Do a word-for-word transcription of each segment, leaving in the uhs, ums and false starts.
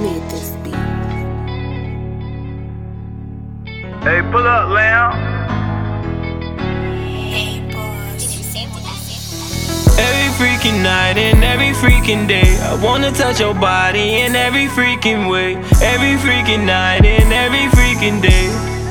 made this beat. Hey, pull up, Lamb. Every freaking night and every freaking day, I wanna touch your body in every freaking way. Every freaking night and every freaking day.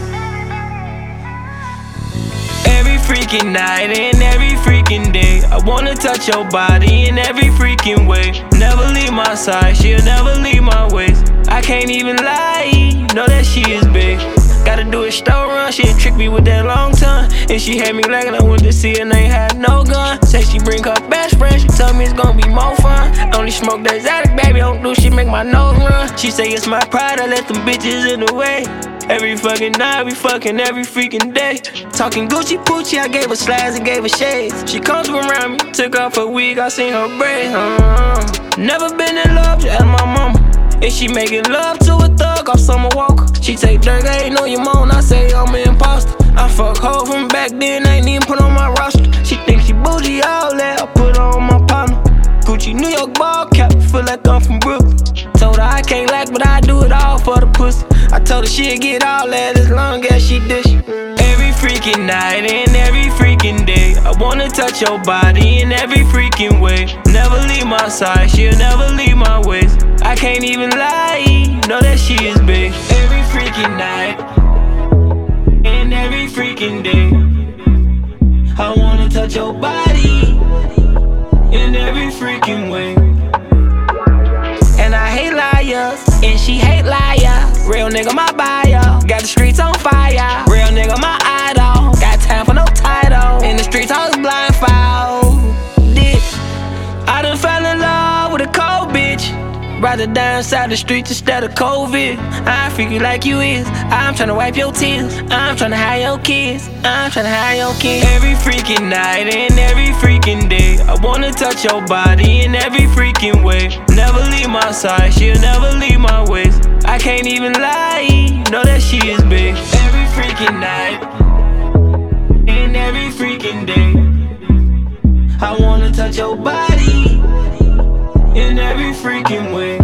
Every freaking night and every freaking day, I wanna touch your body in every freaking way. Never leave my side, she'll never leave my waist. I can't even lie, know that she is big. Gotta do a store run, she trick me with that long tongue. And she had me lagging, I went to see her and ain't had no gun. Say she bring her best friend, she tell me it's gonna be more fun. Only smoke that Xanax, baby, don't do shit, make my nose run. She say it's my pride, I let them bitches in the way. Every fucking night, we fucking every freaking day. Talking Gucci Poochie, I gave her slides and gave her shades. She comes around me, took off her wig, I seen her braids. uh, Never been in love, just ask my mama. If she making love to a thug off Summer Walker, she take dirt, I ain't know your moan, I say I'm an imposter. I fuck hoe from back then, I ain't even put on my roster. She think she bougie, all that, I put her on my partner. Gucci New York ball cap, feel like I'm from Brooklyn. Told her I can't lack, but I do it all for the pussy. I told her she'll get all that as long as she dish. Every freaking night and every freaking day, I wanna touch your body in every freaking way. Never leave my side, she'll never leave my waist. I can't even lie, know that she is big. Every freaking night and every freaking day, I wanna touch your body in every freaking way. And I hate liars, and she hate liars. Real nigga my bio, got the streets on fire. Real nigga my idol, got time for no title. In the streets I was blindfolded. I done fell in love with a cold bitch. Brought her down inside the streets instead of COVID. I freak you like you is. I'm tryna wipe your tears. I'm tryna hide your kids. I'm tryna hide your kids. Every freaking night and every freaking day, I wanna touch your body in every freaking way. Never leave my side, she'll never leave my waist. I can't even lie, know that she is big. Every freaking night and every freaking day, I wanna touch your body in every freaking way.